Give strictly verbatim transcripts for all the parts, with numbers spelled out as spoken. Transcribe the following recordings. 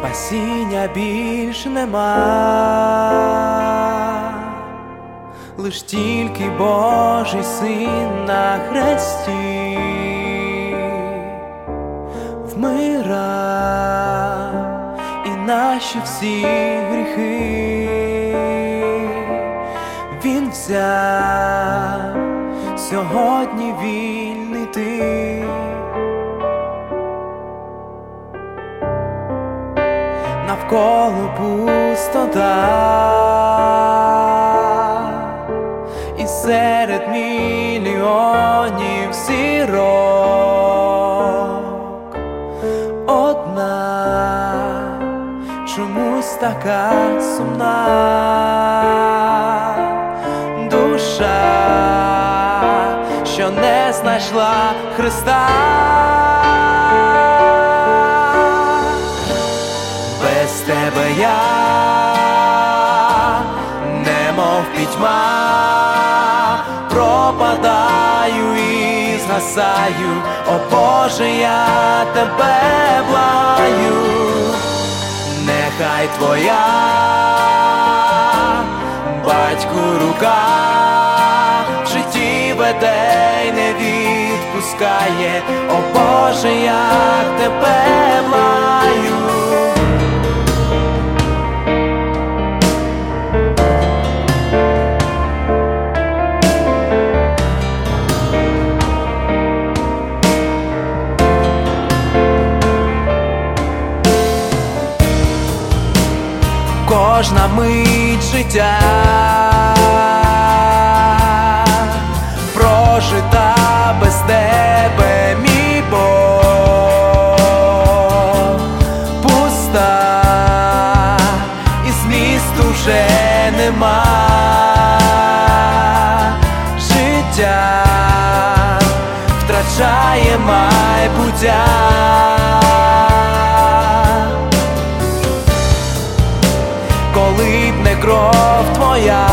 спасіння більш нема, лиш тільки Божий Син на хресті вмирав і наші всі гріхи Він взяв, сьогодні вільний ти. Навколо пустота, і серед мільйонів зірок одна чомусь така сумна душа, що не знайшла Христа. Без тебе я, немов пітьма, пропадаю і згасаю. О Боже, я тебе благаю, нехай твоя, батьку, рука в житті веде й не відпускає. О Боже, як тебе благаю. Кожна мить життя прожита без тебе, мій Бог, пуста, і змісту вже нема. Життя втрачає майбуття, коли б не кров твоя,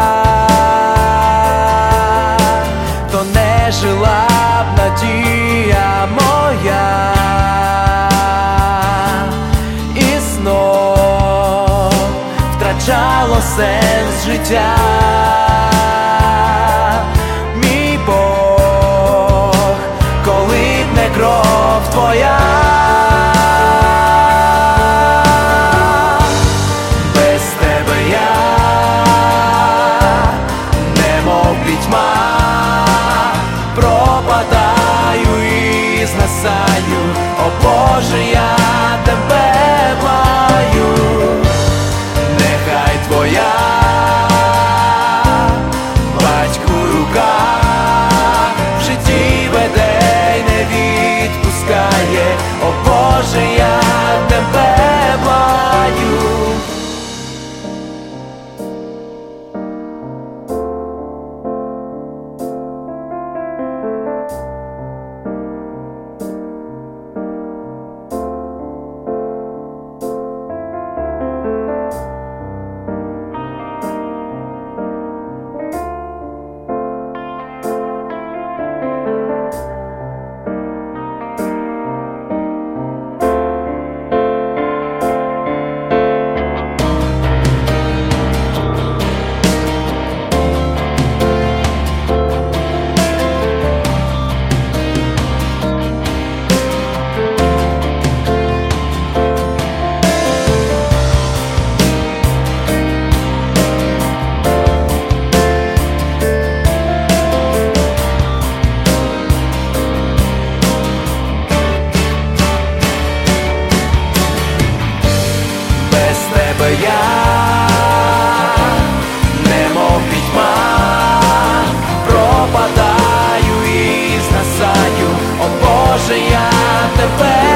то не жила б надія моя. І знов втрачало сенс життя. Мій Бог, коли б не кров твоя, пропадаю і згасаю. О Боже, я тебе благаю, нехай твоя, батьку, рука в житті веде й не відпускає. О Боже, я тебе благаю. Я, немов пітьма, пропадаю і згасаю. О Боже, я тебе